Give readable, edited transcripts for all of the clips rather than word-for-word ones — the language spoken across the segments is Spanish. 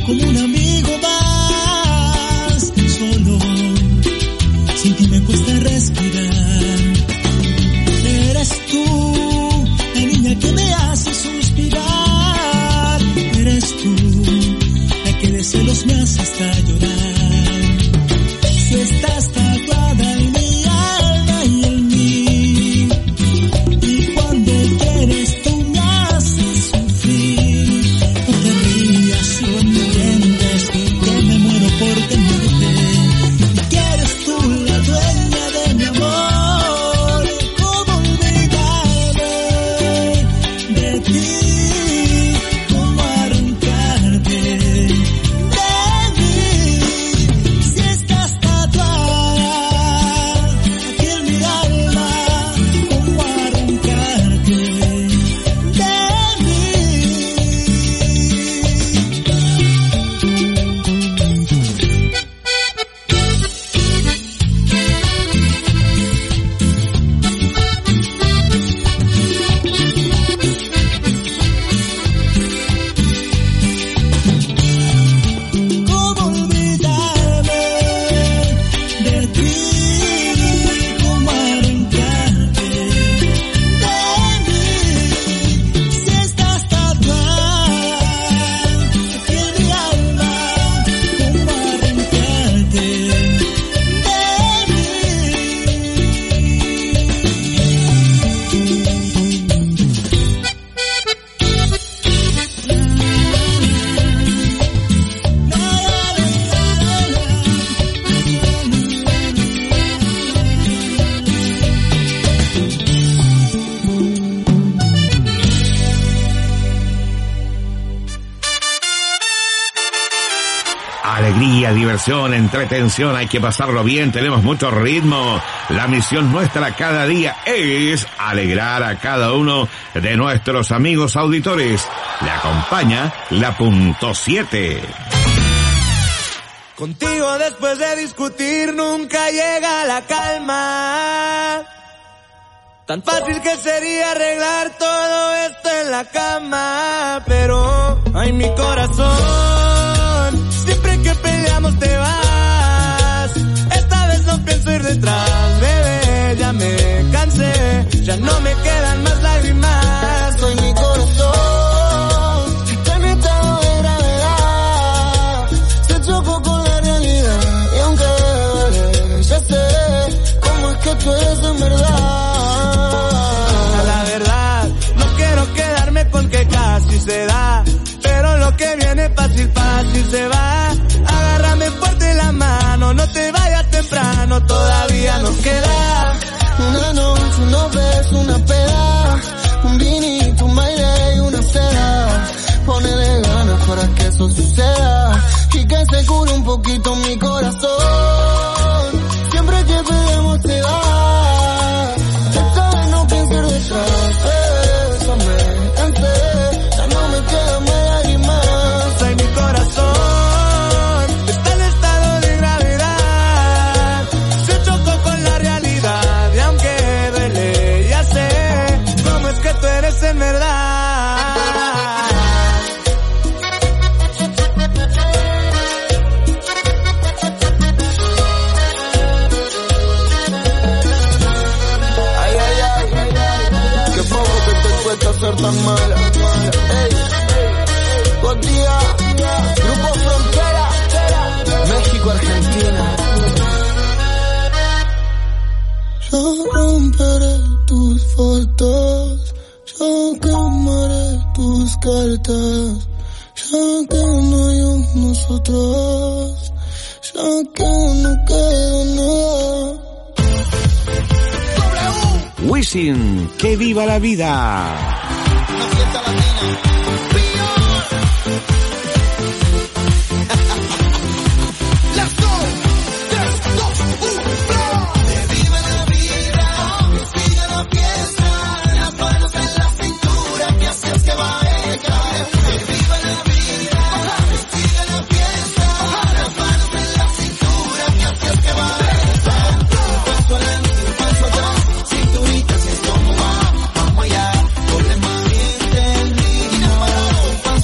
como un amigo más. Solo, sin ti me cuesta respirar. Eres tú, la niña que me hace suspirar. Eres tú, la que de celos me hace hasta llorar. Si estás tatuada en mi alma y en mí, y cuando quieres tú me haces sufrir. No te rías, no entiendes que me muero por tenerte. Y que eres tú la dueña de mi amor. ¿Cómo olvidarme de ti? ¿Cómo arrancarte de mí? Si estás tatuada aquí en mi alma, ¿cómo arrancarte de mí? ¿Cómo olvidarme de ti? ¿Cómo arrancarte de mí? Si estás tatuada aquí en mi alma, ¿cómo arrancarte de mí? Alegría, diversión, entretención, hay que pasarlo bien, tenemos mucho ritmo. La misión nuestra cada día es alegrar a cada uno de nuestros amigos auditores. Le acompaña la punto 7. Contigo después de discutir nunca llega la calma. Tan fácil que sería arreglar todo esto en la cama. Pero, ay, mi corazón, siempre que peleamos te vas. Esta vez no pienso ir detrás, bebé, ya me cansé. Ya no me quedan más lágrimas. Soy mi corazón, está en estado de gravedad. Se chocó con la realidad y aunque duele, ya sé cómo es que tú eres en verdad. La verdad, no quiero quedarme con que casi se da, pero lo que viene fácil, fácil se va. Agárrame fuerte la mano, no te vayas temprano, todavía nos queda una noche, unos besos, una peda, un vinito, un baile y una seda. Ponele ganas para que eso suceda y que se cure un poquito mi corazón. Siempre que peleamos te vas, esta vez no pienso ir detrás. Bésame, cansé, ya no me quedan más lágrimas. Ay, mi corazón está en estado de gravedad. Se chocó con la realidad y aunque duele, ya sé cómo es que tú eres en verdad. Ser tan mala, ey, Gotía, Grupo Frontera, México, Argentina. Yo romperé tus fotos, yo quemaré tus cartas, ya que no hay un nosotros, ya que no queda nada. Wisin, que viva la vida. Una fiesta latina. Let's go. 3, 2, 1, ¡flow! Que viva la vida, que siga la fiesta, las manos en la cintura, que así es que va a llegar. Que viva la vida, que siga la fiesta, las manos en la cintura, que así es que va a llegar. Un paso adelante, un paso atrás, cinturita, si es como va, vamos allá, doble mami en el ritmo.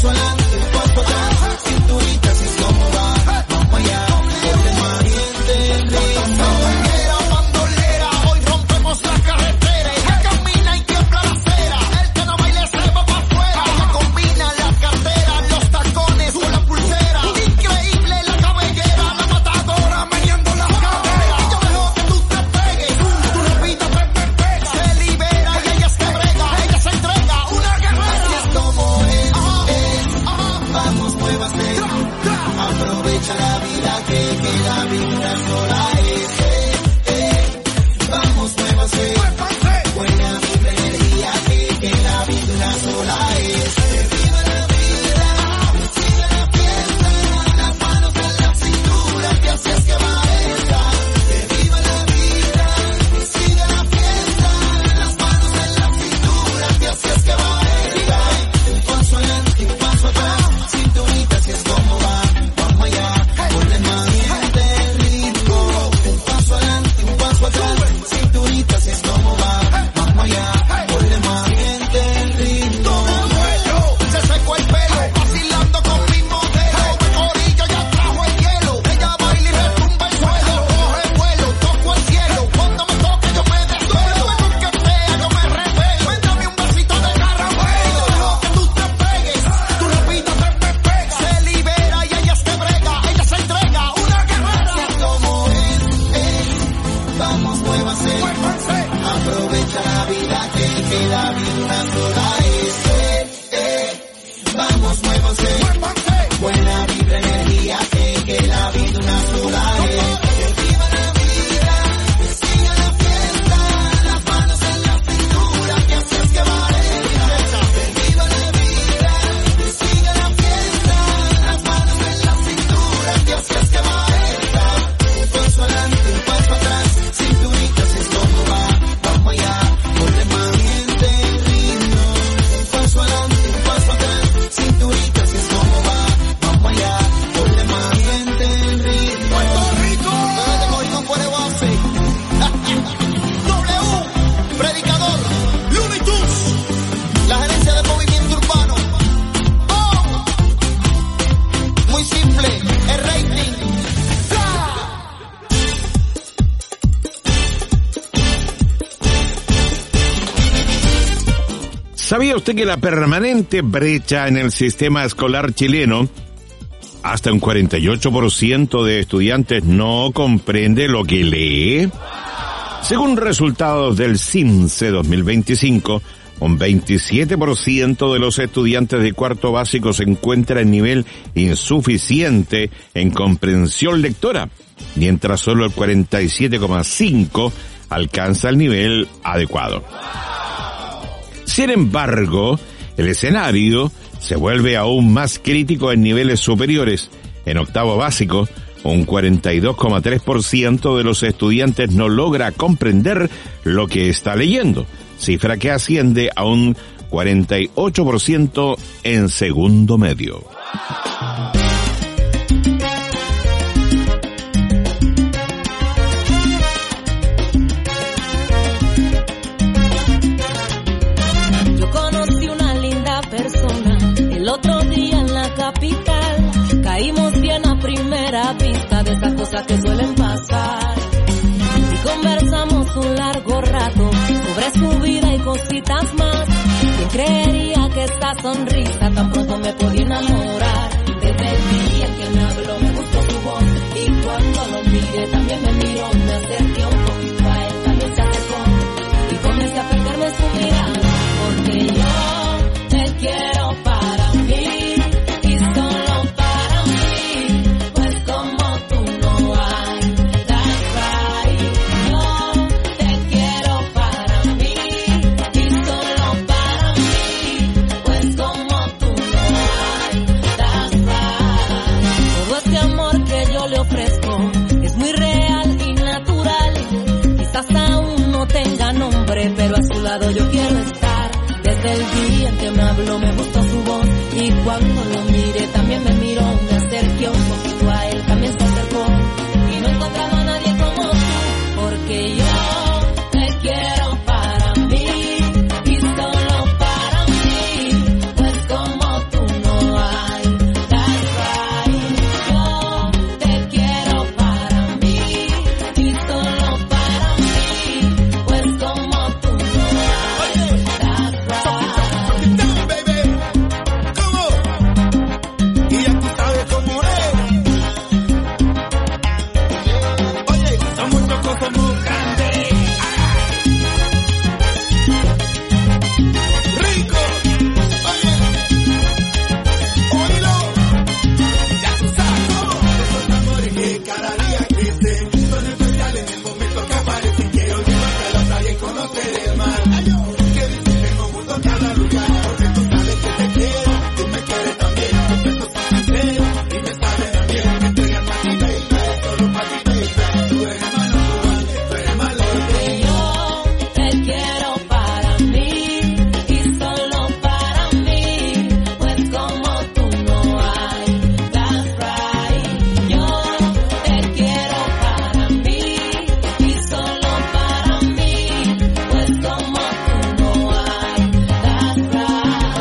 ¿Sabía usted que la permanente brecha en el sistema escolar chileno, hasta un 48% de estudiantes no comprende lo que lee? Según resultados del CIMSE 2025, un 27% de los estudiantes de cuarto básico se encuentra en nivel insuficiente en comprensión lectora, mientras solo el 47,5% alcanza el nivel adecuado. Sin embargo, el escenario se vuelve aún más crítico en niveles superiores. En octavo básico, un 42,3% de los estudiantes no logra comprender lo que está leyendo, cifra que asciende a un 48% en segundo medio. Yo conocí una linda persona el otro día en la capital. Caímos bien a primera vista de esas cosas que suelen pasar. Y conversamos un largo rato sobre su vida y cositas más. ¿Quién creería que esta sonrisa tan pronto me podía enamorar? Desde el día en que me habló me gustó su voz. Y cuando lo miré también me miró. Me acerqué un poquito a él, también se acercó. Y comencé a perderme su mirada. Porque yo te quiero para mí. Y solo para mí. Pues como tú no hay. That's right. Yo te quiero para mí. Y solo para mí. Pues como tú no hay. That's right. Todo este amor que yo le ofrezco es muy real y natural. Quizás aún no tenga nombre, pero a su lado yo quiero estar. Desde el día en que me habló me gustó su voz. Y cuando lo miré también me miró. Me acerqué un poquito a él, también se acercó. Y no he encontrado a nadie como tú. Porque yo te quiero para mí. Y solo para mí. Pues como tú no hay. That's right. Yo te quiero para mí. Y solo para mí. Pues como tú no hay. That's right. Down, baby. Come on. Y ya tú sabes cómo es. Oye, somos locos, somos grandes. Rico. Oye. Oílo. Ya tú sabes cómo. Esos amores que cada día crecen. Son especiales en el momento que aparecen. Quiero llevarte a la playa y conocer el mar. Que disfruten un mundo cada lugar. Porque tú sabes que te quiero. Tú me quieres también. Tus besos son sinceros. Y me saben también. Me entregan para ti, baby. Solo para ti, baby. Tú eres malo, tú eres malo. Porque yo te quiero para mí. Y solo para mí. Pues como tú no hay. That's right. Yo te quiero para mí. Y solo para mí. Pues como tú no hay. That's right.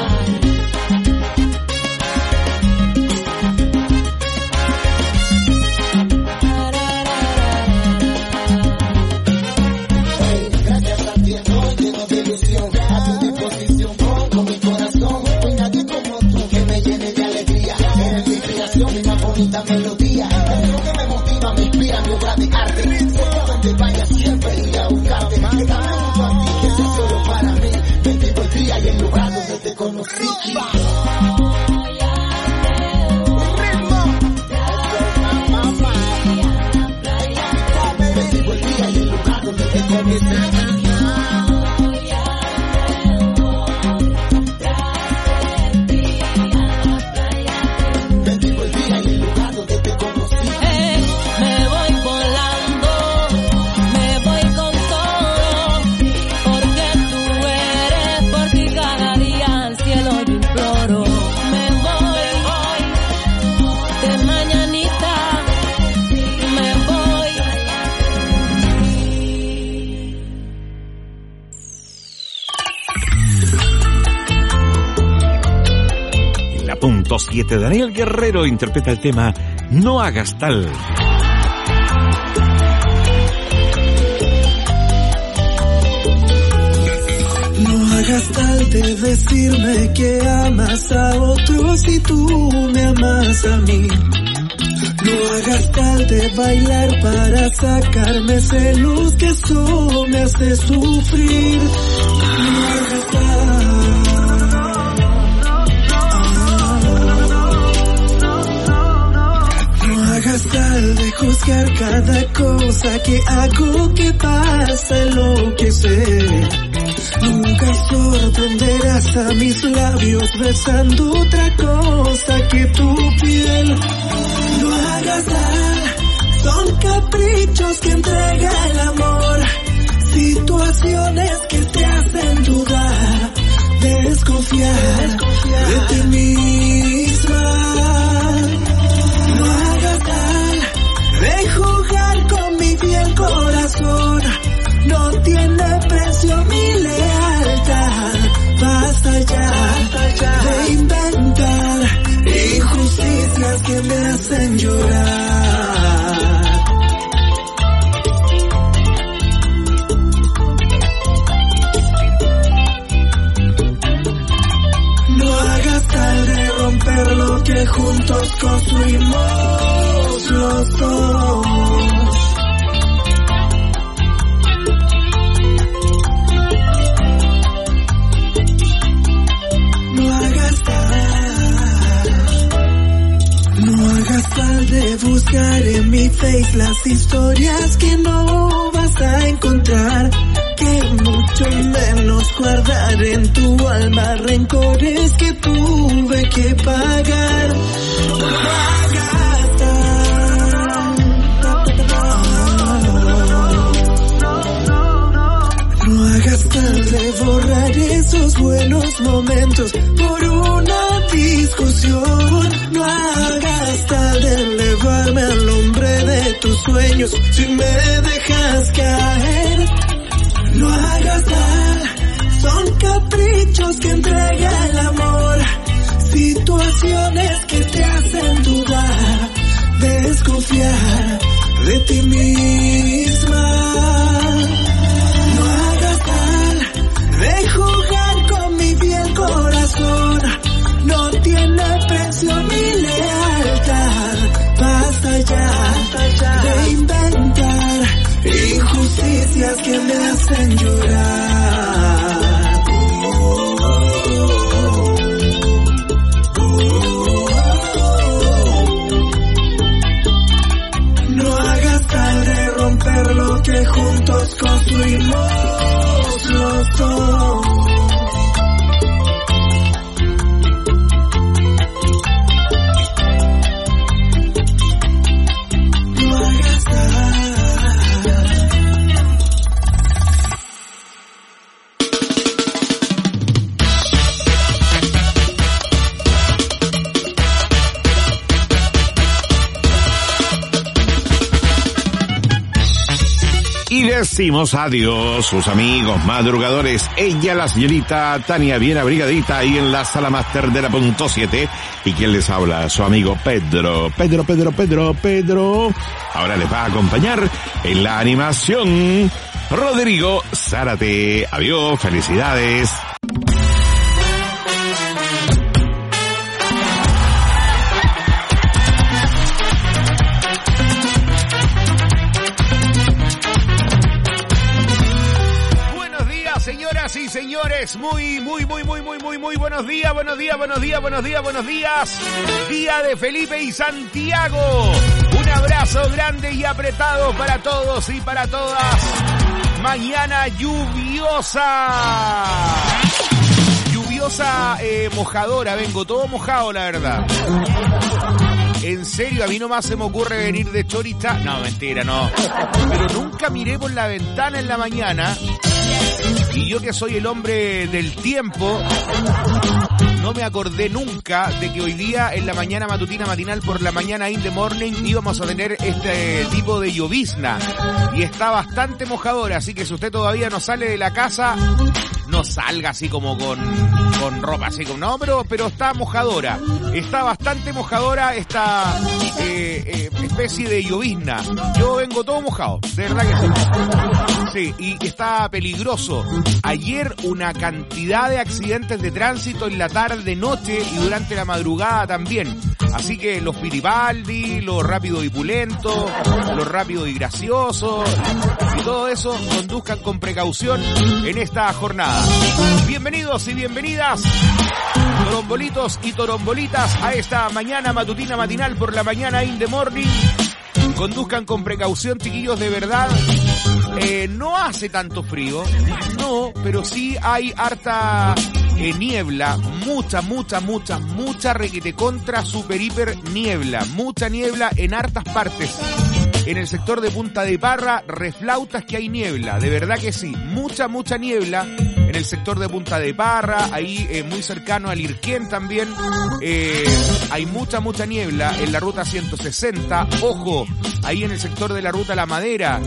Gracias a ti estoy lleno de ilusión. A tu disposición pongo mi corazón. No hay nadie como tú que me llene de alegría. Eres mi creación, mi más bonita melodía. Eres lo que me motiva, me inspira, mi obra de arte. Sé que donde vaya siempre iré a buscarte. Quédame junto a ti, que es solo para mí. Bendigo el día y el lugar donde te conocí. Bendigo el día y el lugar donde te conocí. Bendigo el día y el lugar donde te conocí. Me voy volando, me voy con todo, porque tú eres por ti cada día al cielo yo imploro. Me voy de mañanita, me voy. En la punto 7, Daniel Guerrero interpreta el tema No hagas tal. No hagas tal de decirme que amas a otros y tú me amas a mí. No hagas tal de bailar para sacarme celos, que eso me hace sufrir. No hagas tal. No hagas tal de juzgar cada cosa que hago, que pasa, enloquecer. Nunca sorprenderás a mis labios besando otra cosa que tu piel. No hagas tal, son caprichos que entrega el amor, situaciones que te hacen dudar, desconfiar de ti misma. No hagas tal de jugar con mi fiel corazón, no tiene precio mi lealtad. Basta ya de inventar injusticias que me hacen llorar. No hagas tal de romper lo que juntos construimos los dos. De buscar en mi face las historias que no vas a encontrar, que mucho menos guardar en tu alma rencores que tuve que pagar. No hagas tal, no hagas tal de borrar esos buenos momentos por una discusión. No hagas tal de elevarme al hombre de tus sueños si me dejas caer. No hagas tal, son caprichos que entrega el amor, situaciones que te hacen dudar, desconfiar de ti misma. No hagas tal de jugar con mi fiel corazón, no tiene precio mi lealtad. Basta ya de inventar injusticias que me hacen llorar. No hagas tal de romper lo que juntos construimos los dos. Decimos adiós, sus amigos madrugadores. Ella, la señorita Tania, bien abrigadita ahí en la sala máster de la .7. Y quien les habla, su amigo Pedro. Pedro. Ahora les va a acompañar en la animación Rodrigo Zárate. Adiós, felicidades. Sí, señores, muy buenos días. Día de Felipe y Santiago. Un abrazo grande y apretado para todos y para todas. Mañana lluviosa, mojadora, vengo todo mojado, la verdad. En serio, a mí nomás se me ocurre venir de Chorita. No, mentira, no. Pero nunca miré por la ventana en la mañana. Y yo que soy el hombre del tiempo, no me acordé nunca de que hoy día en la mañana matinal por la mañana in the morning íbamos a tener este tipo de llovizna. Y está bastante mojadora, así que si usted todavía no sale de la casa, no salga así como con ropa así como, no, pero está mojadora, está bastante mojadora esta especie de llovizna. Yo vengo todo mojado, de verdad que sí. Sí, y está peligroso. Ayer una cantidad de accidentes de tránsito en la tarde, noche y durante la madrugada también. Así que los Fittipaldi, los rápidos y pulentos, los rápidos y graciosos y todo eso, conduzcan con precaución en esta jornada. Bienvenidos y bienvenidas, torombolitos y torombolitas, a esta mañana matutina matinal por la mañana in the morning. Conduzcan con precaución, chiquillos, de verdad. No hace tanto frío, no, pero sí hay harta niebla, mucha requete contra super hiper niebla, mucha niebla en hartas partes. En el sector de Punta de Parra, reflautas que hay niebla, de verdad que sí, mucha niebla en el sector de Punta de Parra, ahí muy cercano al Irquén también, hay mucha niebla en la ruta 160, ojo, ahí en el sector de la ruta La Madera,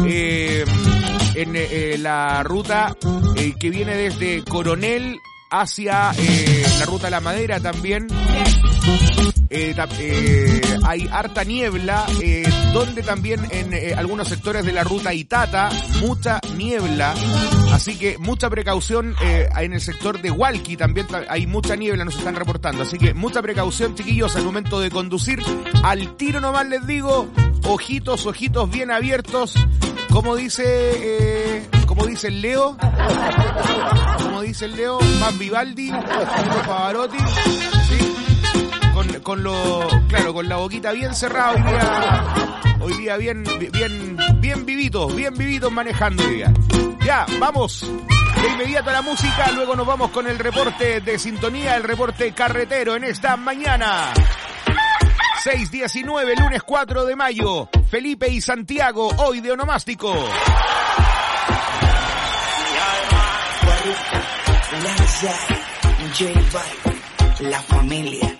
en la ruta que viene desde Coronel hacia la ruta La Madera también. Hay harta niebla, donde también en algunos sectores de la ruta Itata, mucha niebla, así que mucha precaución. En el sector de Hualqui también hay mucha niebla, nos están reportando, así que mucha precaución, chiquillos, al momento de conducir. Al tiro nomás les digo, ojitos bien abiertos, como dice el Leo, más Vivaldi, Pavarotti, ¿sí? Con la boquita bien cerrada hoy día bien vivitos manejando hoy día. Ya, vamos de inmediato a la música, luego nos vamos con el reporte de sintonía, el reporte carretero en esta mañana. 6:19, lunes 4 de mayo, Felipe y Santiago, hoy de onomástico. La familia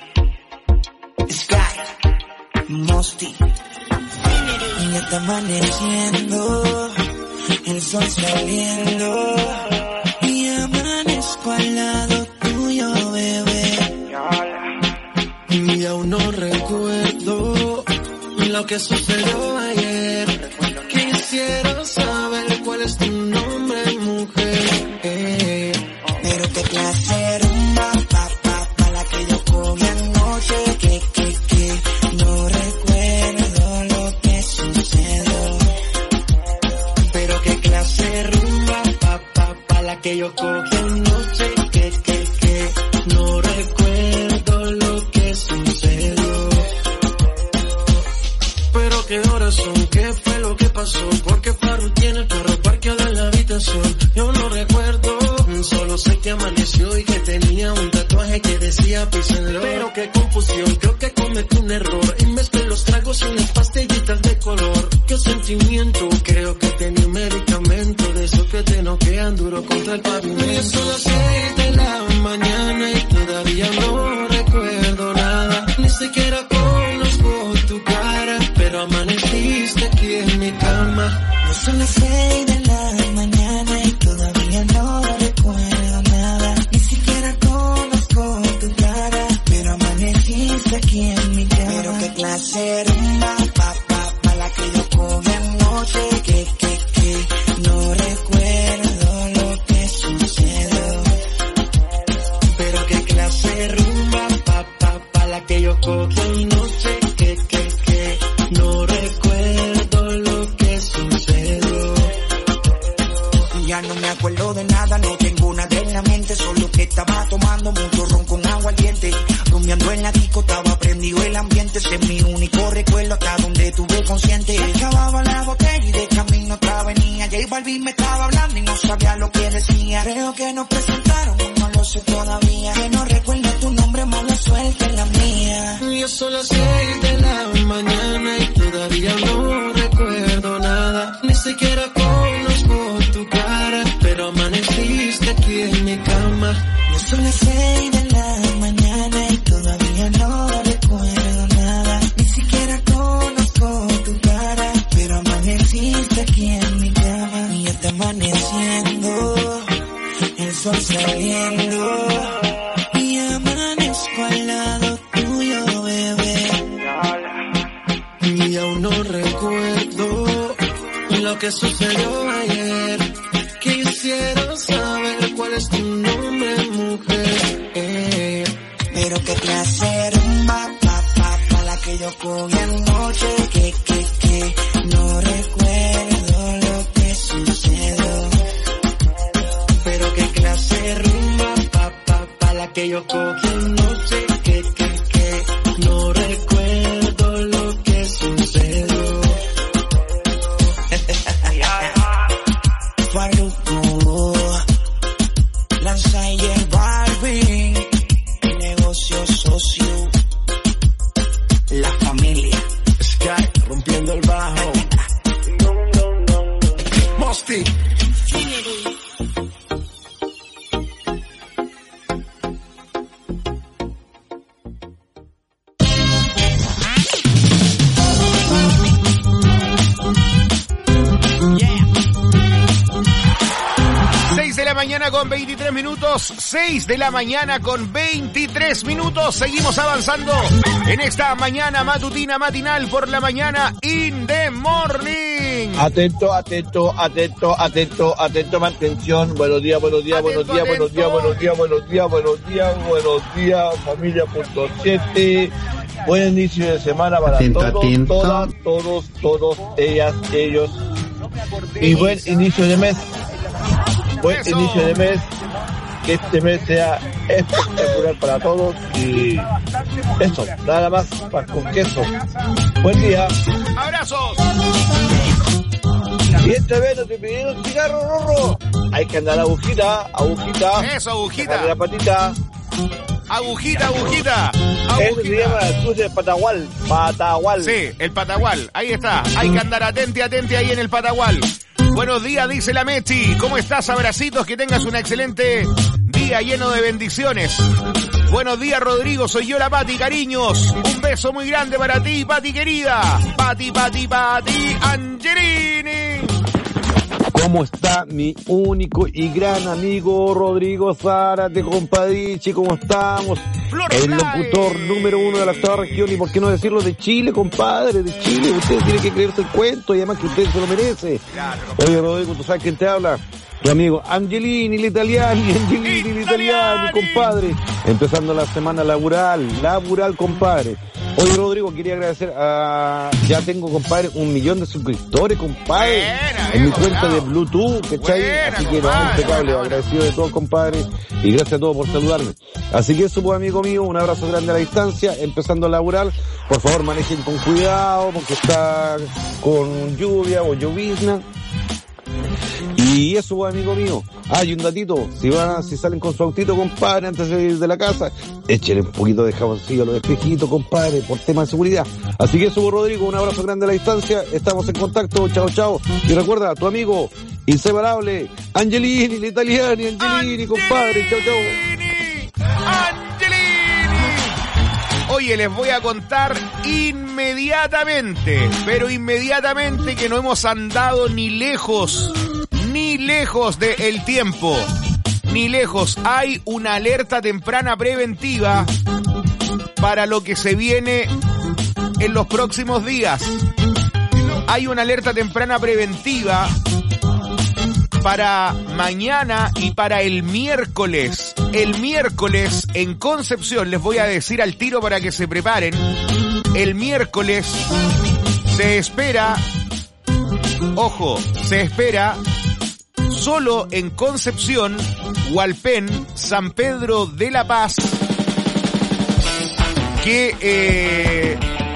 Sky Mosti, ya está amaneciendo, el sol saliendo y amanezco al lado tuyo, bebé. Y aún no recuerdo lo que sucedió ayer. Quisiera saber cuál es tu nombre, mujer. Pero qué clase rumba, pa la que yo cogí anoche, que no recuerdo lo que sucedió. Pero qué clase rumba, pa la que yo cogí anoche, que no recuerdo lo que sucedió. Pero qué horas son, qué fue lo que pasó, porque Farru tiene el carro parqueado en la habitación. Yo no recuerdo, solo sé que amaneció y que tenía un tatuaje que decía Peace and Love. Pero qué confusión, creo que cometí un error y mezclé los tragos y las pastillitas de color. Qué sentimiento, creo que tenía un medicamento de esos que te noquean duro contra el pavimento. Y son las 6 de la mañana y todavía no recuerdo nada. Ni siquiera conozco tu cara, pero amaneciste aquí en mi cama. No son las 6 de la mañana y todavía no recuerdo nada. Ni siquiera conozco tu cara, pero amaneciste aquí en mi cama. Pero qué clase rumba, pa la que yo cogí anoche, que no recuerdo lo que sucedió. Pero qué clase rumba, pa la que yo cogí anoche, que no recuerdo lo que sucedió. Ya no me acuerdo de nada, no tengo nada en la mente, solo que estaba tomando mucho ron con agua caliente. Rumiando en la disco, estaba prendido el ambiente, ese es mi único recuerdo hasta donde tuve consciente. Acababa la botella y de camino otra venía, J Balvin me estaba hablando y no sabía lo que decía. Creo que nos presentaron, no lo sé todavía, que no recuerdo tu nombre, mala suerte en la mía. Ya son las 6 de la mañana y todavía no recuerdo nada, ni siquiera conozco tu cara, pero amaneciste aquí en mi cama. Ya son las 6 de la mañana y todavía no recuerdo nada, ni siquiera conozco tu cara, pero amaneciste aquí en mi cama. Y ya está amaneciendo, el que sucedió ayer. Quisiera saber cuál es tu nombre, mujer. Pero qué clase rumba, pa la que yo cogí anoche, que no recuerdo lo que sucedió. Pero qué clase rumba, pa la que yo cogí anoche, que no recuerdo lo que sucedió. Farruko, Lanza y el Barbie, el negocio socio, la familia. Sky rompiendo el bajo. Mosty. 6 de la mañana con 23 minutos, 6 de la mañana con 23 minutos, seguimos avanzando en esta mañana matutina matinal por la mañana in the morning. Atento, mantención. Buenos días, familia.7. Buen inicio de semana para todos, ellas, ellos. Y buen inicio de mes. Que este mes sea espectacular para todos. Y eso, nada más, pan con queso. Buen día. Abrazos. Y esta vez no te pidieron cigarro, Rorro. Hay que andar agujita. Eso, agujita. Sacarle la patita. Agujita. Eso se llama el cruce de Patagual. Sí, el Patagual. Ahí está. Hay que andar atente ahí en el Patagual. Buenos días, dice la Mechi. ¿Cómo estás? Abracitos, que tengas un excelente día lleno de bendiciones. Buenos días, Rodrigo. Soy yo, la Pati, cariños. Un beso muy grande para ti, Pati querida. Pati, Angelini. ¿Cómo está mi único y gran amigo Rodrigo Zárate, compadrichi? ¿Cómo estamos? El locutor número 1 de la octava región, y por qué no decirlo de Chile, compadre, de Chile. Usted tiene que creerse el cuento, y además que usted se lo merece. Claro. Oye, Rodrigo, ¿tú sabes quién te habla? Tu amigo Angelini, l'italiani, compadre. Empezando la semana laboral, compadre. Oye, Rodrigo, quería agradecer a... Ya tengo, compadre, 1 millón de suscriptores, compadre. En mi cuenta de Bluetooth, ¿cachai? Así que no, impecable, agradecido de todos, compadre. Y gracias a todos por saludarme. Así que eso, pues, amigo mío, un abrazo grande a la distancia. Empezando a laburar, por favor, manejen con cuidado, porque está con lluvia o llovizna. Y eso, pues, amigo mío. Y un datito, si salen con su autito, compadre, antes de ir de la casa, échenle un poquito de jaboncillo a los espejitos, compadre, por tema de seguridad. Así que eso, Rodrigo, un abrazo grande a la distancia, estamos en contacto, chao. Y recuerda, tu amigo inseparable, Angelini, l'italiani, compadre, chao. Angelini. Oye, les voy a contar inmediatamente, que no hemos andado ni lejos de el tiempo, ni lejos. Hay una alerta temprana preventiva para lo que se viene en los próximos días. Hay una alerta temprana preventiva para mañana y para el miércoles. El miércoles en Concepción, les voy a decir al tiro para que se preparen. El miércoles se espera solo en Concepción, Hualpén, San Pedro de la Paz, que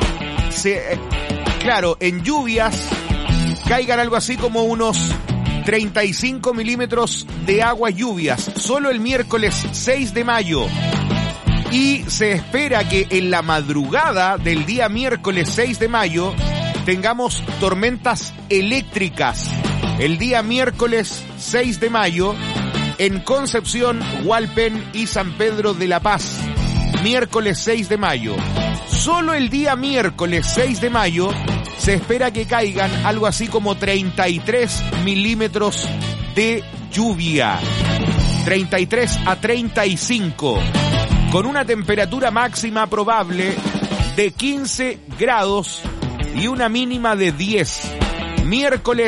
en lluvias caigan algo así como unos 35 milímetros de agua lluvias, solo el miércoles 6 de mayo. Y se espera que en la madrugada del día miércoles 6 de mayo tengamos tormentas eléctricas. El día miércoles 6 de mayo en Concepción, Hualpén y San Pedro de la Paz. Miércoles 6 de mayo. Solo el día miércoles 6 de mayo se espera que caigan algo así como 33 milímetros de lluvia. 33 a 35. Con una temperatura máxima probable de 15 grados y una mínima de 10. Miércoles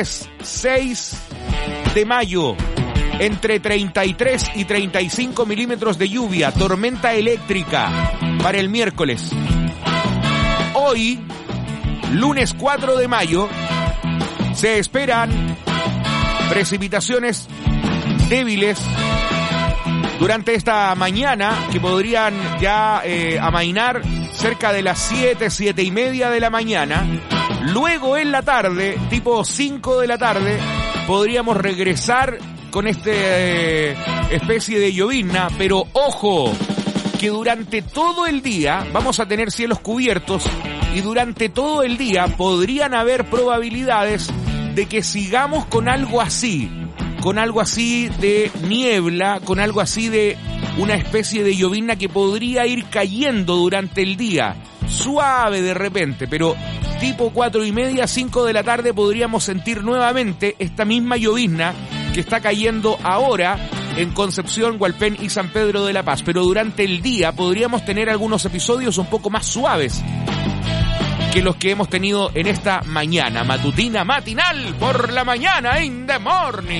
6 de mayo. Entre 33 y 35 milímetros de lluvia, tormenta eléctrica para el miércoles. Hoy, lunes 4 de mayo, se esperan precipitaciones débiles durante esta mañana que podrían ya amainar cerca de las 7 y media de la mañana. Luego en la tarde, tipo 5 de la tarde, podríamos regresar con especie de llovizna, pero ojo, que durante todo el día vamos a tener cielos cubiertos y durante todo el día podrían haber probabilidades de que sigamos con algo así de niebla, con algo así de una especie de llovizna que podría ir cayendo durante el día, suave de repente, pero tipo 4 y media, 5 de la tarde podríamos sentir nuevamente esta misma llovizna que está cayendo ahora en Concepción, Hualpén y San Pedro de la Paz. Pero durante el día podríamos tener algunos episodios un poco más suaves que los que hemos tenido en esta mañana matutina, matinal, por la mañana, in the morning.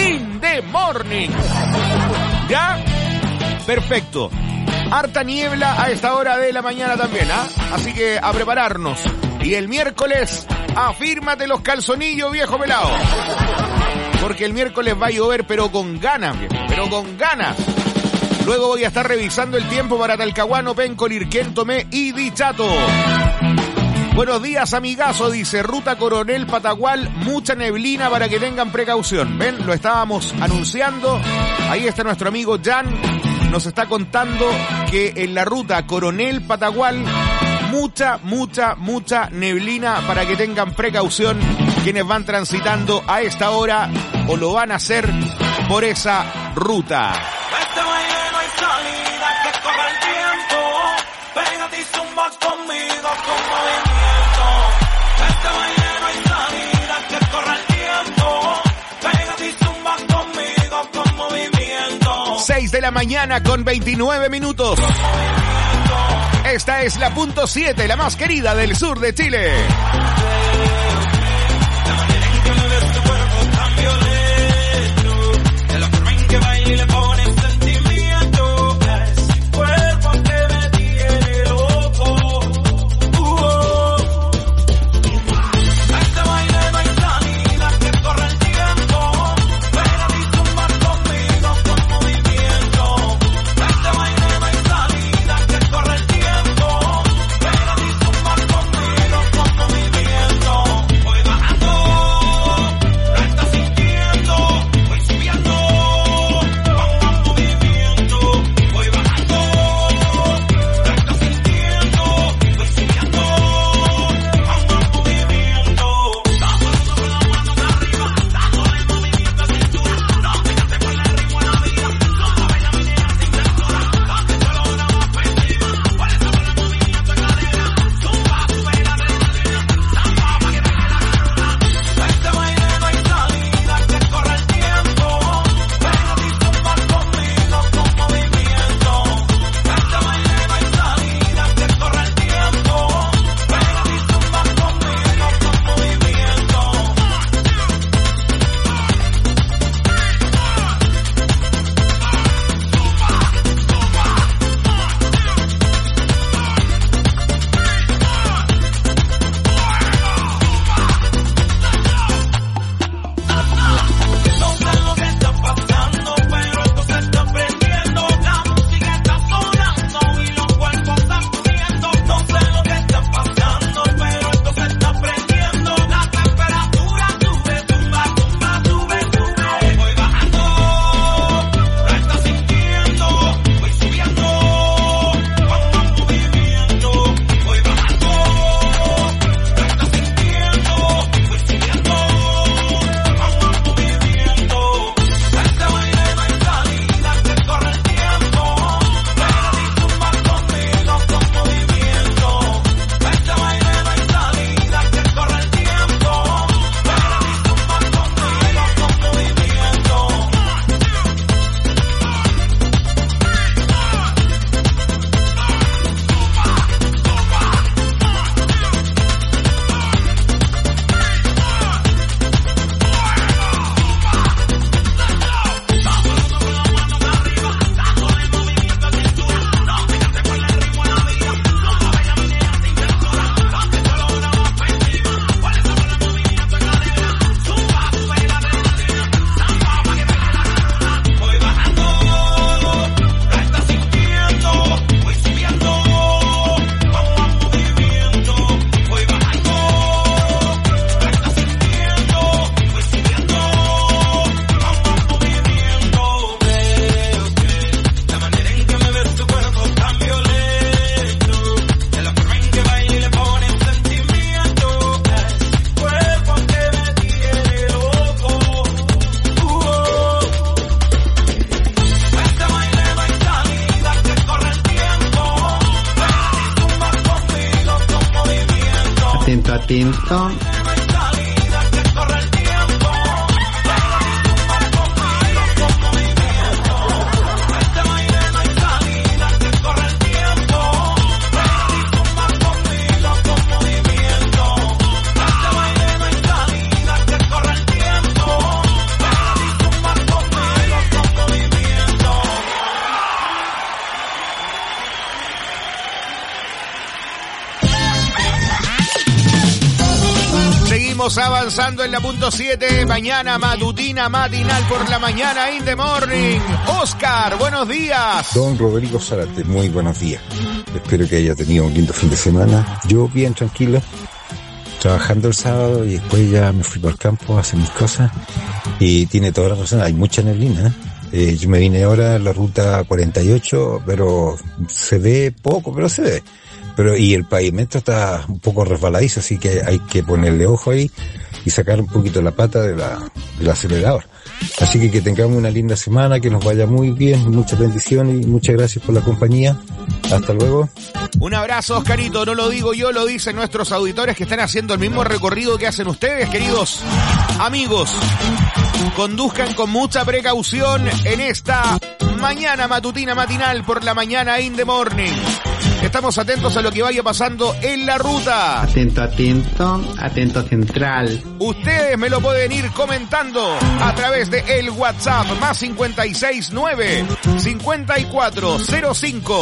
¿Ya? Perfecto. Harta niebla a esta hora de la mañana también, ¿ah? Así que a prepararnos. Y el miércoles, afírmate los calzonillos, viejo pelado. Porque el miércoles va a llover, pero con ganas, pero con ganas. Luego voy a estar revisando el tiempo para Talcahuano, Penco, Lirquén, Tomé y Dichato. Buenos días, amigazo, dice Ruta Coronel Patagual, mucha neblina para que tengan precaución. Ven, lo estábamos anunciando. Ahí está nuestro amigo Jan, nos está contando que en la ruta Coronel Patagual, mucha neblina para que tengan precaución quienes van transitando a esta hora o lo van a hacer por esa ruta. Este baile no hay salida, que corra el tiempo. Pégate y zumba conmigo con movimiento. Este baile no hay salida, que corra el tiempo. Pégate y zumba conmigo con movimiento. 6 de la mañana con 29 minutos. Esta es la punto 7, la más querida del sur de Chile. Y le pones sentimiento, ese cuerpo que me tiene loco. Este baile no hay salida, que corre el tiempo. Ven y zumba conmigo con movimiento. Este baile no hay salida, que corre el tiempo. Ven y zumba conmigo con movimiento. Voy bajando, lo estás sintiendo, voy subiendo. Atento, atento. Seguimos avanzando en la punto 7, mañana matutina, matinal por la mañana, in the morning. Oscar, buenos días. Don Rodrigo Zárate, muy buenos días. Espero que haya tenido un lindo fin de semana. Yo bien tranquilo, trabajando el sábado y después ya me fui para el campo a hacer mis cosas. Y tiene toda la razón, hay mucha neblina. Yo me vine ahora a la ruta 48, pero se ve poco, pero se ve. Y el pavimento está un poco resbaladizo, así que hay que ponerle ojo ahí y sacar un poquito la pata del acelerador. Así que tengamos una linda semana, que nos vaya muy bien, muchas bendiciones y muchas gracias por la compañía. Hasta luego. Un abrazo, Oscarito, no lo digo yo, lo dicen nuestros auditores que están haciendo el mismo recorrido que hacen ustedes, queridos amigos. Conduzcan con mucha precaución en esta mañana matutina matinal por la mañana in the morning. Estamos atentos a lo que vaya pasando en la ruta. Atento, atento, atento central. Ustedes me lo pueden ir comentando a través de el WhatsApp más 569 5405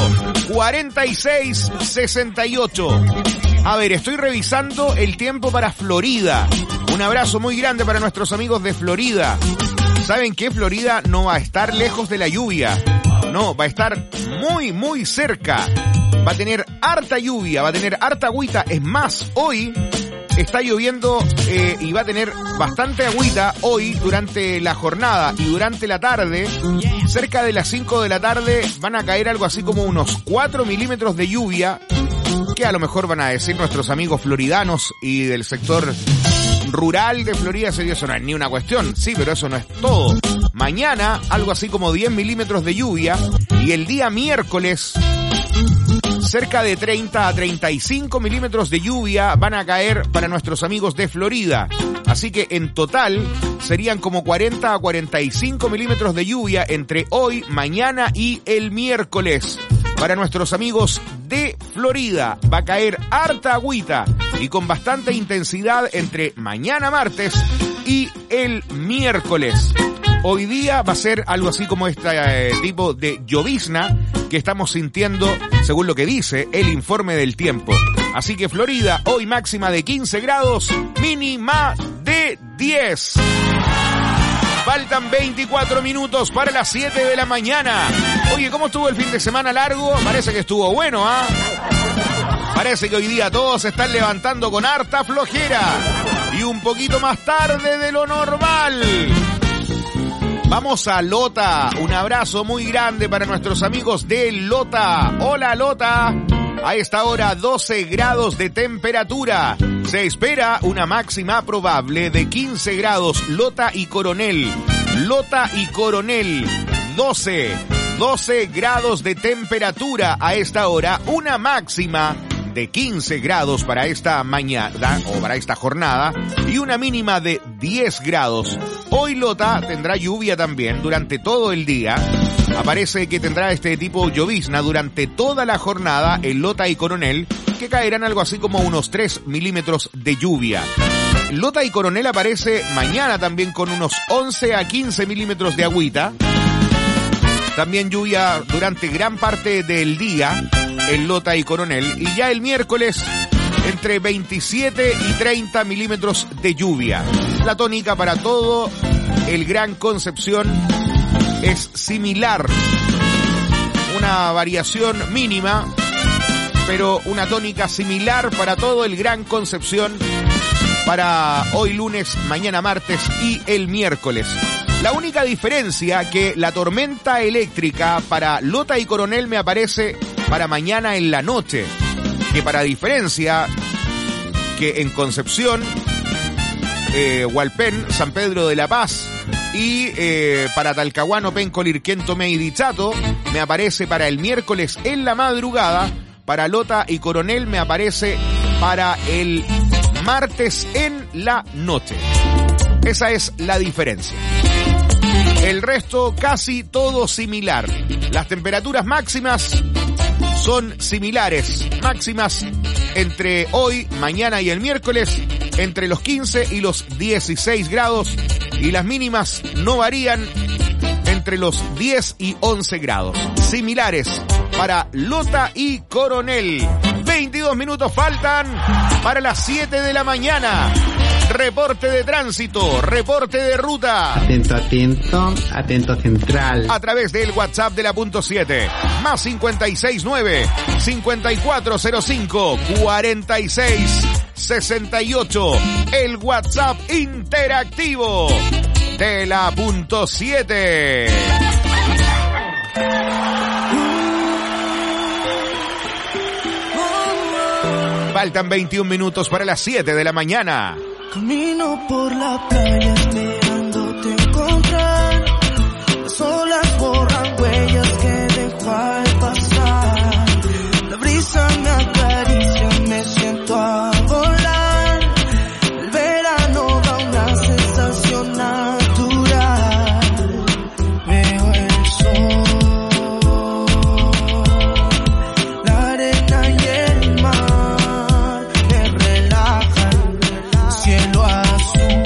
4668. A ver, estoy revisando el tiempo para Florida. Un abrazo muy grande para nuestros amigos de Florida. ¿Saben qué? Florida no va a estar lejos de la lluvia. No, va a estar muy, muy cerca. Va a tener harta lluvia, va a tener harta agüita. Es más, hoy está lloviendo y va a tener bastante agüita hoy durante la jornada y durante la tarde. Cerca de las 5 de la tarde van a caer algo así como unos 4 milímetros de lluvia, que a lo mejor van a decir nuestros amigos floridanos y del sector rural de Florida, eso no es ni una cuestión. Sí, pero eso no es todo. Mañana algo así como 10 milímetros de lluvia y el día miércoles cerca de 30 a 35 milímetros de lluvia van a caer para nuestros amigos de Florida. Así que en total serían como 40 a 45 milímetros de lluvia entre hoy, mañana y el miércoles. Para nuestros amigos de Florida va a caer harta agüita y con bastante intensidad entre mañana martes y el miércoles. Hoy día va a ser algo así como este tipo de llovizna que estamos sintiendo según lo que dice el informe del tiempo. Así que Florida, hoy máxima de 15 grados, mínima de 10. Faltan 24 minutos para las 7 de la mañana. Oye, ¿cómo estuvo el fin de semana largo? Parece que estuvo bueno, ¿ah? Parece que hoy día todos se están levantando con harta flojera y un poquito más tarde de lo normal. Vamos a Lota, un abrazo muy grande para nuestros amigos de Lota. Hola Lota, a esta hora 12 grados de temperatura. Se espera una máxima probable de 15 grados. Lota y Coronel, 12 grados de temperatura a esta hora. Una máxima de 15 grados para esta mañana o para esta jornada y una mínima de 10 grados. Hoy Lota tendrá lluvia también durante todo el día. Aparece que tendrá este tipo de llovizna durante toda la jornada en Lota y Coronel, que caerán algo así como unos 3 milímetros de lluvia. Lota y Coronel aparece mañana también con unos 11 a 15 milímetros de agüita. También lluvia durante gran parte del día en Lota y Coronel. Y ya el miércoles entre 27 y 30 milímetros de lluvia. La tónica para todo el Gran Concepción es similar. Una variación mínima, pero una tónica similar para todo el Gran Concepción para hoy lunes, mañana martes y el miércoles. La única diferencia que la tormenta eléctrica para Lota y Coronel me aparece para mañana en la noche, que para diferencia que en Concepción, Hualpén, San Pedro de la Paz y para Talcahuano, Penco, Tomé y Dichato me aparece para el miércoles en la madrugada. Para Lota y Coronel me aparece para el martes en la noche. Esa es la diferencia. El resto casi todo similar. Las temperaturas máximas son similares. Máximas entre hoy, mañana y el miércoles entre los 15 y los 16 grados. Y las mínimas no varían entre los 10 y 11 grados. Similares para Lota y Coronel. 22 minutos faltan para las 7 de la mañana. Reporte de tránsito, reporte de ruta. Atento, atento, atento central. A través del WhatsApp de la punto 7, más 569-5405-4668. El WhatsApp interactivo de la punto 7. Faltan 21 minutos para las 7 de la mañana. Camino por la playa esperándote encontrar. Las olas borran huellas que dejo al pasar. La brisa me acaricia, me siento a volar. El verano da una sensación natural. Veo el sol, la arena y el mar me relajan. Cielo azul,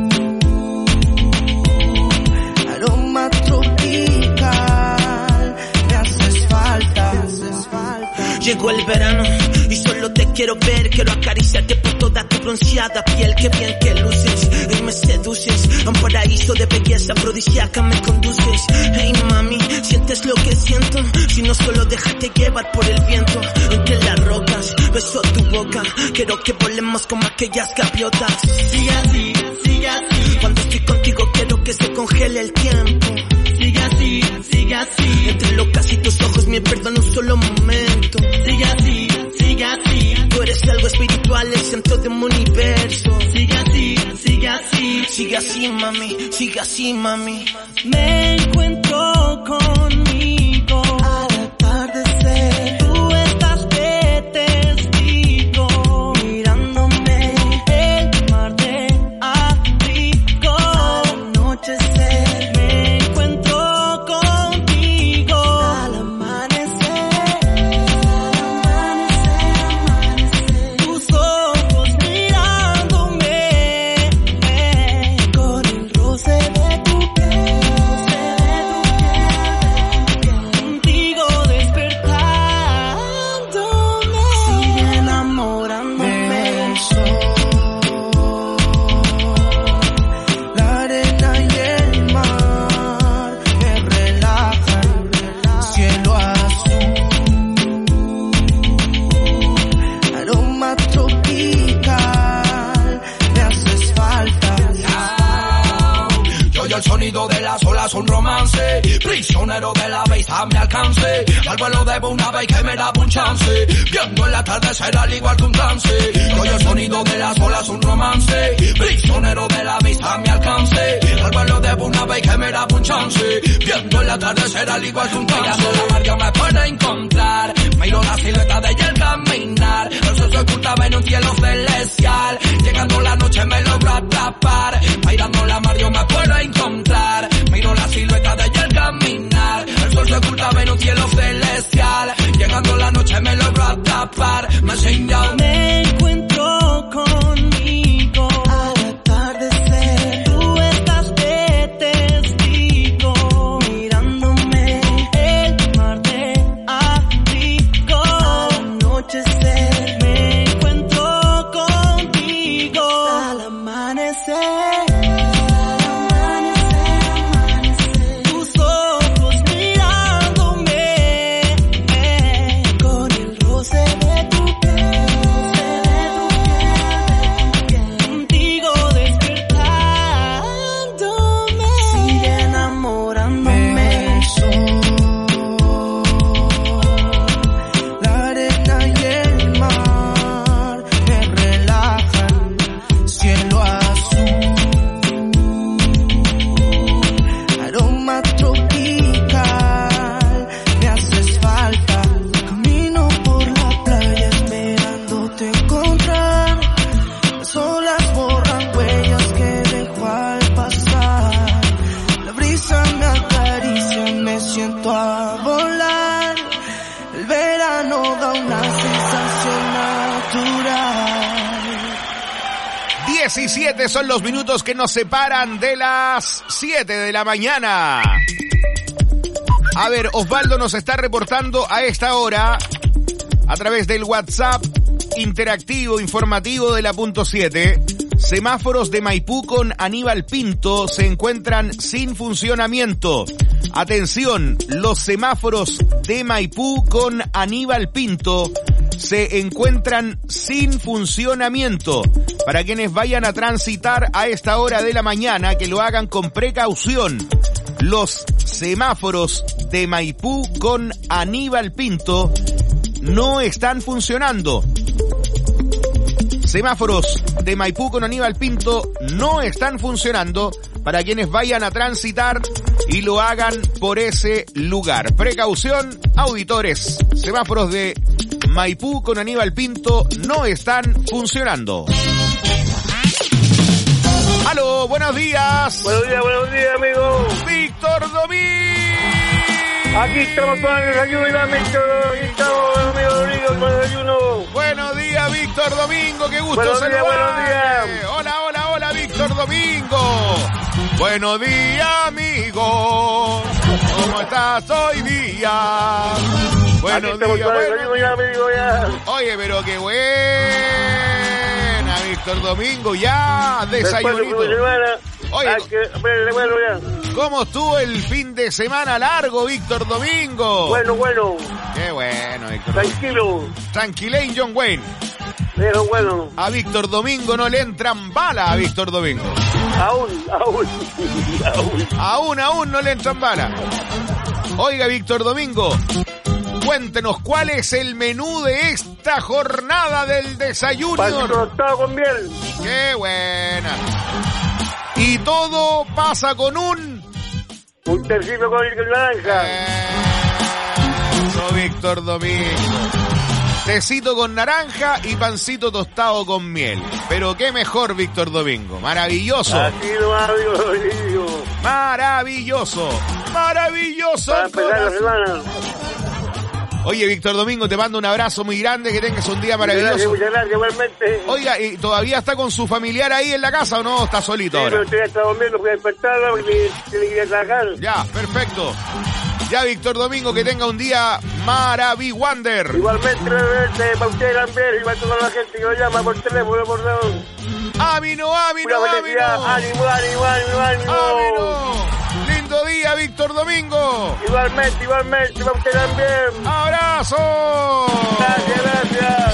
aroma tropical, me haces falta. Llegó el verano y solo te quiero ver, quiero acariciarte por toda tu bronceada piel, qué bien que luces y me seduces, a un paraíso de belleza afrodisíaca me conduces. Hey mami, sientes lo que siento, si no solo déjate llevar por el viento, entre las rocas, beso tu boca, quiero que volemos como aquellas gaviotas. Sigue así, sigue así, cuando estoy contigo quiero que se congele el tiempo. Sigue así, sigue así, entre locas y tus ojos me pierdo en un solo momento. Sigue así, sigue así, tú eres algo espiritual, el centro de mi universo. Sigue así, sigue así, sigue así mami, sigue así mami. Me encuentro conmigo al atardecer. Tú estás de testigo, mirándome el mar de África. Al anochecer me encuentro contigo al amanecer. Tus ojos mirándome con el roce de tu piel. Contigo despertándome, sigue enamorándome. El sol, la arena y el mar me relajan. Cielo azul, aroma tropical, me haces falta. Yo oyo el sonido de las olas, un romance. Prisionero de la bass a mi alcance. Al vuelo debo una vez que me da un chance. Viendo el atardecer al igual que un trance. Yo oyo el sonido de las olas, un romance. Prisionero de la bass a mi alcance. Al vuelo debo una vez que me da un chance. Viendo el atardecer al igual que un trance. Mirando la mar yo me puedo encontrar. Miro la silueta de ella al caminar. El sol se ocultaba en un cielo celestial. Llegando la noche me logro atrapar. Mirando la mar yo me puedo encontrar. Miro la silueta de ella al caminar. El sol se ocultaba en un cielo celestial. Llegando la noche me logro atrapar. Me encuentro conmigo al atardecer. Tú estás de testigo, mirándome el mar de África. Al anochecer me encuentro contigo al amanecer. Tus ojos mirándome con el roce de tu piel. 17 son los minutos que nos separan de las 7 de la mañana. A ver, Osvaldo nos está reportando a esta hora a través del WhatsApp interactivo informativo de la punto 7. Semáforos de Maipú con Aníbal Pinto se encuentran sin funcionamiento. Atención, los semáforos de Maipú con Aníbal Pinto se encuentran sin funcionamiento. Para quienes vayan a transitar a esta hora de la mañana, que lo hagan con precaución. Los semáforos de Maipú con Aníbal Pinto no están funcionando. Semáforos de Maipú con Aníbal Pinto no están funcionando para quienes vayan a transitar y lo hagan por ese lugar. Precaución, auditores. Semáforos de Maipú con Aníbal Pinto no están funcionando. ¡Aló! ¡Buenos días! Buenos días, amigo. ¡Víctor Domínguez! Aquí estamos con el desayuno y estamos, amigo Rodrigo, con el desayuno. Buenos días, Víctor Domingo, qué gusto buenos saludarte. Buenos días. Hola, Víctor Domingo. Buenos días, amigo. ¿Cómo estás hoy día? Buenos días, amigo, ya. Oye, pero qué buena, Víctor Domingo, ya, desayunito. Oye, ¿cómo estuvo el fin de semana largo, Víctor Domingo? Bueno. Qué bueno, Víctor. Tranquilo. Tranquilein, John Wayne. Pero bueno. A Víctor Domingo no le entran balas, a Víctor Domingo. Aún no le entran balas. Oiga, Víctor Domingo, cuéntenos cuál es el menú de esta jornada del desayuno. Pancito tostado con miel. Qué buena. Y todo pasa con un tecito con naranja. Eso, Víctor Domingo. Tecito con naranja y pancito tostado con miel. Pero qué mejor, Víctor Domingo. Maravilloso. Maravilloso. Para empezar la semana. Oye, Víctor Domingo, te mando un abrazo muy grande, que tengas un día maravilloso. Muchas gracias, igualmente. Oiga, ¿y todavía está con su familiar ahí en la casa o no? ¿Está solito ahora? Sí, pero está durmiendo, fui a despertarlo porque tiene que ir a trabajar. Ya, perfecto. Ya, Víctor Domingo, que tenga un día maraviwander. Igualmente, para usted también, igual toda la gente que lo llama por teléfono, por favor. ¡Ánimo! ¡Ánimo! Lindo día, Víctor Domingo. Igualmente, para usted también. ¡Abrazo! Gracias.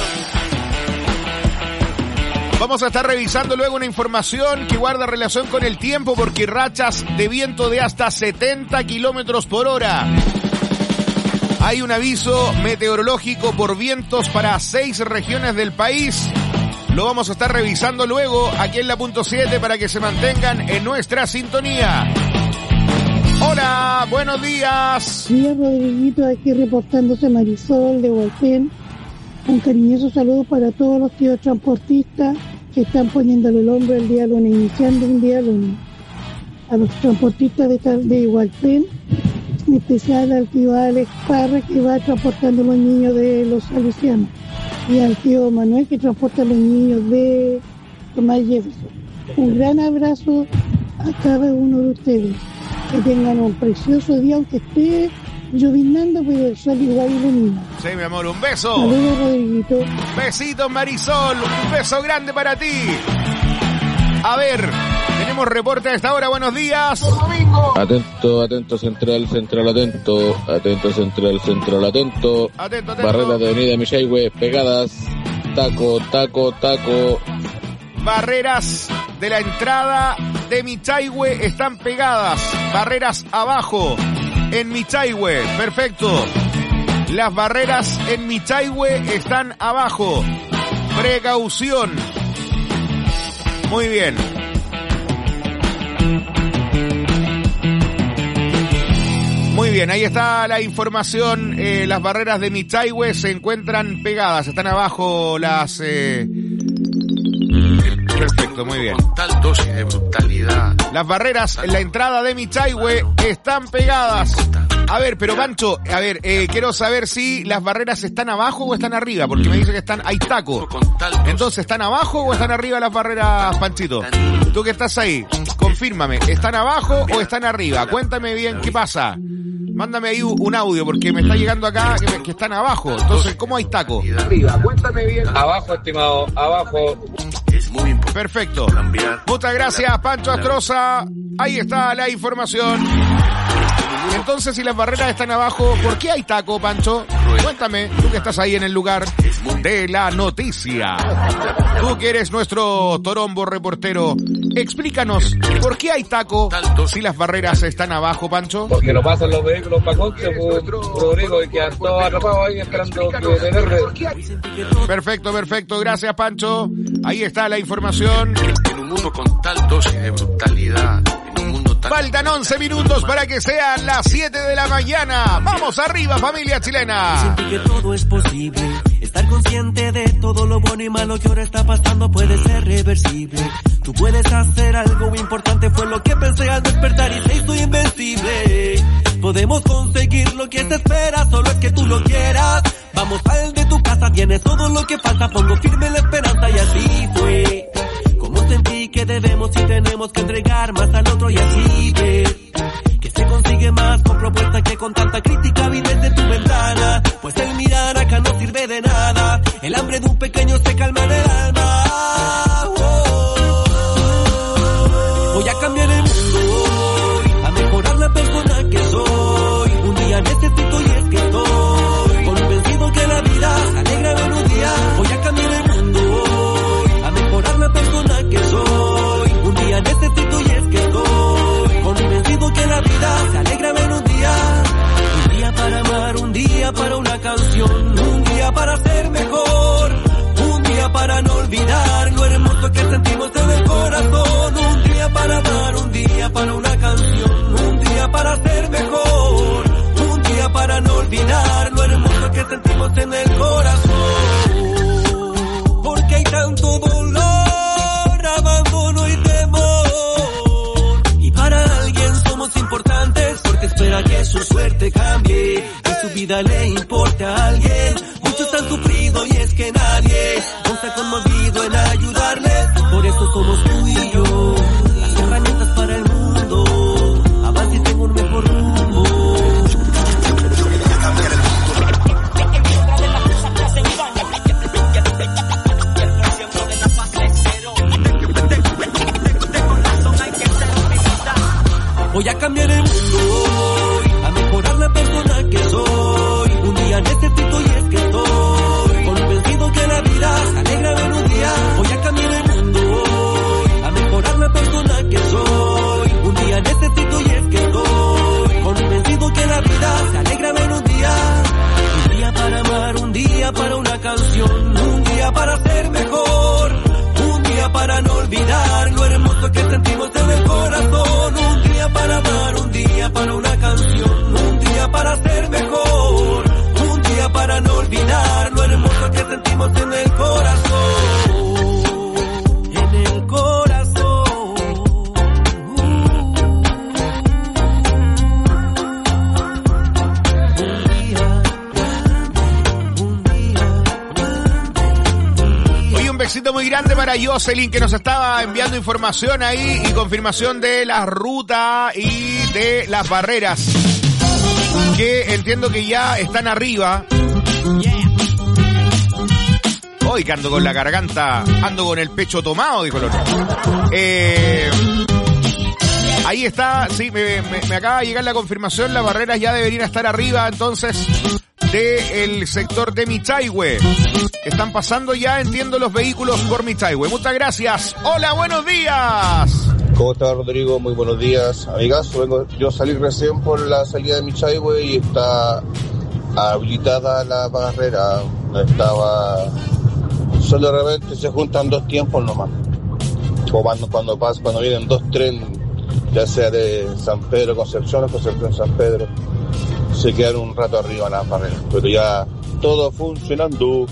Vamos a estar revisando luego una información que guarda relación con el tiempo, porque rachas de viento de hasta 70 kilómetros por hora. Hay un aviso meteorológico por vientos para 6 regiones del país. Lo vamos a estar revisando luego aquí en la punto 7 para que se mantengan en nuestra sintonía. Hola, buenos días. Buenos días, Rodriguito, aquí reportándose Marisol de Hualpén. Un cariñoso saludo para todos los tíos transportistas que están poniéndole el hombro el día lunes, iniciando un día lunes. A los transportistas de Hualpén, en especial al tío Alex Parra, que va transportando los niños de los salesianos, y al tío Manuel, que transporta a los niños de Tomás Jefferson. Un gran abrazo a cada uno de ustedes. Que tengan un precioso día, aunque esté llovinando, pero el sol igual ilumina. Sí, mi amor, un beso. Saludos, Rodriguito. Besitos, Marisol, un beso grande para ti. A ver, tenemos reporte a esta hora, buenos días. Atento, central, atento. Atento, central, atento. Atento. Barreras de Avenida Michayhue pegadas. Taco. Barreras de la entrada de Michayhue están pegadas. Barreras abajo en Michayhue. Perfecto. Las barreras en Michayhue están abajo. Precaución. Muy bien. Muy bien, ahí está la información. Las barreras de Michayhue se encuentran pegadas. Están abajo las... Perfecto, muy bien. Tal dosis de brutalidad. Las barreras en la entrada de Michayhue están pegadas. A ver, pero Pancho, quiero saber si las barreras están abajo o están arriba, porque me dice que hay taco. Entonces, ¿están abajo o están arriba las barreras, Panchito? Tú que estás ahí, confírmame, ¿están abajo o están arriba? Cuéntame bien qué pasa. Mándame ahí un audio, porque me está llegando acá que están abajo. Entonces, ¿cómo hay taco? Arriba, cuéntame bien. Abajo, estimado, abajo. Es muy importante. Perfecto. Muchas gracias, Pancho Astroza. Ahí está la información. Entonces, si las barreras están abajo, ¿por qué hay taco, Pancho? Cuéntame, tú que estás ahí en el lugar de la noticia. Tú que eres nuestro torombo reportero, explícanos, ¿por qué hay taco si las barreras están abajo, Pancho? Porque no pasan los vehículos para Conce, Rodrigo, y quedan todos atrapados ahí esperando que tener. Perfecto, gracias, Pancho. Ahí está la información. En un mundo con tal dosis de brutalidad, faltan 11 minutos para que sean las 7 de la mañana. ¡Vamos arriba, familia chilena! Siento que todo es posible. Estar consciente de todo lo bueno y malo que ahora está pasando puede ser reversible. Tú puedes hacer algo importante, fue lo que pensé al despertar y se hizo invencible. Podemos conseguir lo que se espera, solo es que tú lo quieras. Vamos, sal de tu casa, tienes todo lo que falta, pongo firme la esperanza y así fue. Como sentí que debemos y tenemos que entregar más al otro y así ves que se consigue más con propuestas que con tanta crítica vi desde tu ventana. Pues el mirar acá no sirve de nada, el hambre de un pequeño se calma en el alma. Voy a cambiar el mundo hoy, a mejorar la persona que soy. Un día necesito y es que estoy convencido que la vida se alegra de un día. Voy a cambiar el mundo hoy, a mejorar la persona que soy. Un día necesito y es que estoy convencido que la vida se alegra de un día. Un día para amar, un día para una canción, un día para ser mejor, un día para no olvidar lo hermoso que sentimos en el corazón. Un día para amar, un día para una canción, un día para ser mejor, un día para no olvidar lo hermoso que sentimos en el corazón. Porque hay tanto dolor, abandono y temor, y para alguien somos importantes porque espera que su suerte cambie, que su vida le importe a alguien. Muchos han sufrido y es que nadie no se ha conmovido en ayudarles. Por eso somos tú y yo, las herramientas para el mundo. Avance y tengo un mejor rumbo. Voy a cambiar el mundo hoy, a mejorar la persona que soy. Un día necesito y es que estoy convencido que la vida se alegra de un día. Voy a cambiar el mundo hoy, a mejorar la persona que soy. Un día necesito y es que estoy convencido que la vida se alegra de un día. Un día para amar, un día para una canción, un día para ser mejor, un día para no olvidar lo hermoso que sentimos en el corazón. Un día para amar, un día para una canción, un día para ser mejor, un día para no olvidar lo hermoso que sentimos en el corazón. En el corazón. Oye, un besito muy grande para Jocelyn, que nos estaba enviando información ahí y confirmación de la ruta y de las barreras, que entiendo que ya están arriba. Hoy que ando con la garganta, ando con el pecho tomado, dijo el otro. Ahí está, sí, me acaba de llegar la confirmación, las barreras ya deberían estar arriba, entonces, del sector de Michaihue. Están pasando ya, entiendo, los vehículos por Michaihue. Muchas gracias. Hola, buenos días. ¿Cómo está, Rodrigo? Muy buenos días. Amigazo, yo salí recién por la salida de Michaihue y está habilitada la barrera. Solo de repente se juntan dos tiempos nomás. O cuando vienen dos trenes, ya sea de San Pedro Concepción o Concepción San Pedro, se quedan un rato arriba las barreras, pero ya todo funcionando.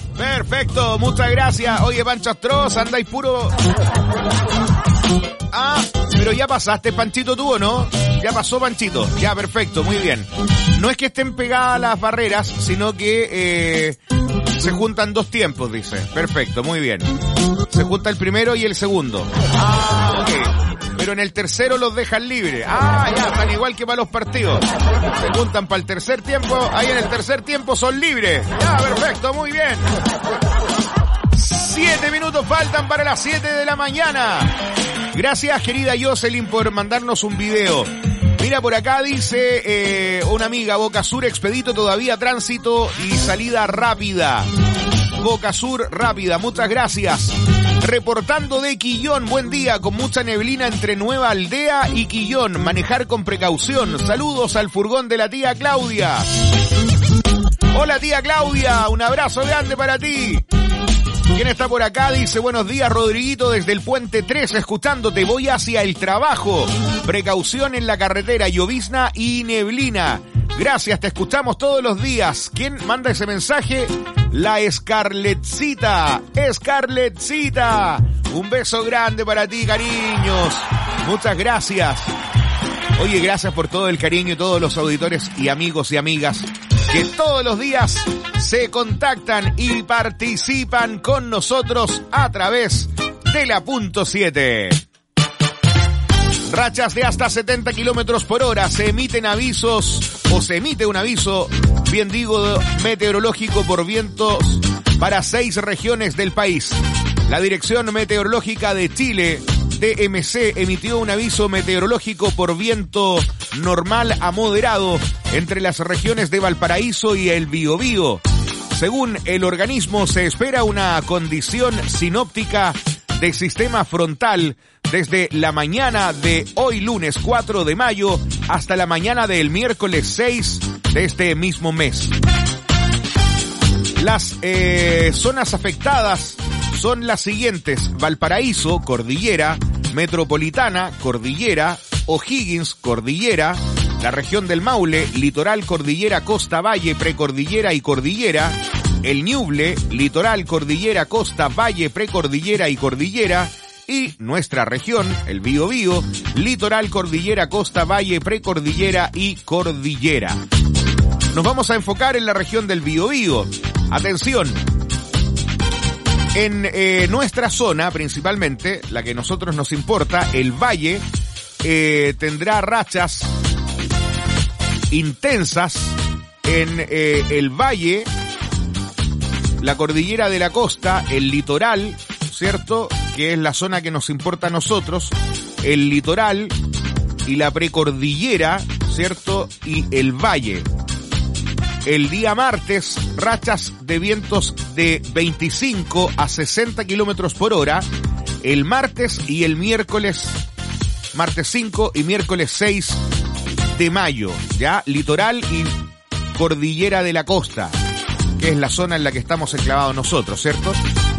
Perfecto, muchas gracias. Oye, Pancho Astroza, andáis puro... Pero ya pasaste, Panchito, tú, ¿o no? Ya pasó, Panchito. Ya, perfecto, muy bien. No es que estén pegadas las barreras, sino que se juntan dos tiempos, dice. Perfecto, muy bien. Se junta el primero y el segundo. Ah, ok. Pero en el tercero los dejan libres. Ah, ya, están igual que para los partidos. Se juntan para el tercer tiempo, ahí en el tercer tiempo son libres. Ya, perfecto, muy bien. 7 minutos faltan para las 7 de la mañana. Gracias, querida Jocelyn, por mandarnos un video. Mira, por acá dice una amiga, Boca Sur expedito todavía tránsito y salida rápida. Boca Sur rápida, muchas gracias. Reportando de Quillón, buen día, con mucha neblina entre Nueva Aldea y Quillón. Manejar con precaución. Saludos al furgón de la tía Claudia. Hola, tía Claudia, un abrazo grande para ti. ¿Quién está por acá? Dice, buenos días, Rodriguito, desde el Puente 3, escuchándote, voy hacia el trabajo. Precaución en la carretera, llovizna y neblina. Gracias, te escuchamos todos los días. ¿Quién manda ese mensaje? La Scarletcita. Scarletcita. Un beso grande para ti, cariños. Muchas gracias. Oye, gracias por todo el cariño y todos los auditores y amigos y amigas que todos los días se contactan y participan con nosotros a través de la punto 7. Rachas de hasta 70 kilómetros por hora. Se emiten avisos, o se emite un aviso, bien digo, meteorológico por vientos para 6 regiones del país. La Dirección Meteorológica de Chile, DMC, emitió un aviso meteorológico por viento normal a moderado entre las regiones de Valparaíso y el Biobío. Según el organismo, se espera una condición sinóptica de sistema frontal desde la mañana de hoy lunes 4 de mayo hasta la mañana del miércoles 6 de este mismo mes. Las zonas afectadas son las siguientes: Valparaíso, cordillera; Metropolitana, cordillera; O'Higgins, cordillera; la región del Maule, litoral, cordillera, costa, valle, precordillera y cordillera; el Ñuble, litoral, cordillera, costa, valle, precordillera y cordillera; y nuestra región, el Biobío, litoral, cordillera, costa, valle, precordillera y cordillera. Nos vamos a enfocar en la región del Biobío. Atención. En nuestra zona, principalmente, la que a nosotros nos importa, el valle, tendrá rachas intensas en el valle, la cordillera de la costa, el litoral, ¿cierto?, que es la zona que nos importa a nosotros, el litoral y la precordillera, ¿cierto?, y el valle. El día martes, rachas de vientos de 25 a 60 kilómetros por hora. El martes y el miércoles, martes 5 y miércoles 6 de mayo, ya, litoral y cordillera de la costa, que es la zona en la que estamos enclavados nosotros, ¿cierto?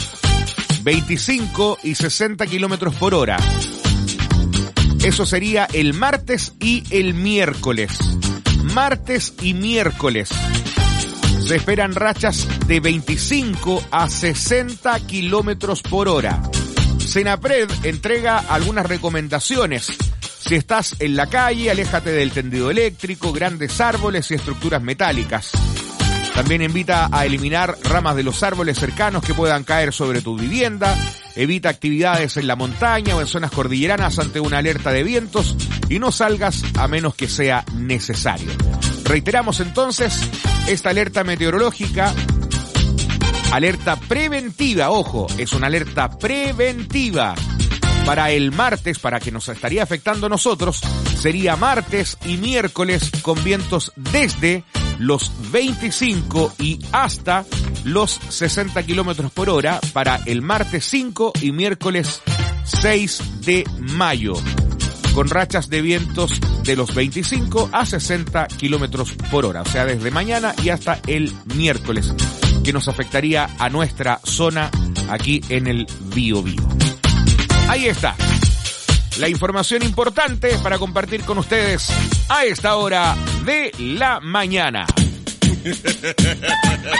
25 y 60 kilómetros por hora. Eso sería el martes y el miércoles. Martes y miércoles se esperan rachas de 25 a 60 kilómetros por hora. Senapred entrega algunas recomendaciones. Si estás en la calle, aléjate del tendido eléctrico, grandes árboles y estructuras metálicas. También invita a eliminar ramas de los árboles cercanos que puedan caer sobre tu vivienda. Evita actividades en la montaña o en zonas cordilleranas ante una alerta de vientos y no salgas a menos que sea necesario. Reiteramos entonces esta alerta meteorológica, alerta preventiva, ojo, es una alerta preventiva para el martes, para que nos estaría afectando a nosotros, sería martes y miércoles con vientos desde los 25 y hasta los 60 kilómetros por hora para el martes 5 y miércoles 6 de mayo, con rachas de vientos de los 25 a 60 kilómetros por hora, o sea, desde mañana y hasta el miércoles, que nos afectaría a nuestra zona aquí en el Biobío. Ahí está la información importante para compartir con ustedes a esta hora de la mañana.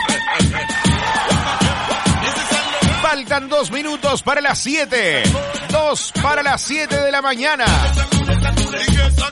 Faltan 2 minutos para las 7. 2 para las 7 de la mañana.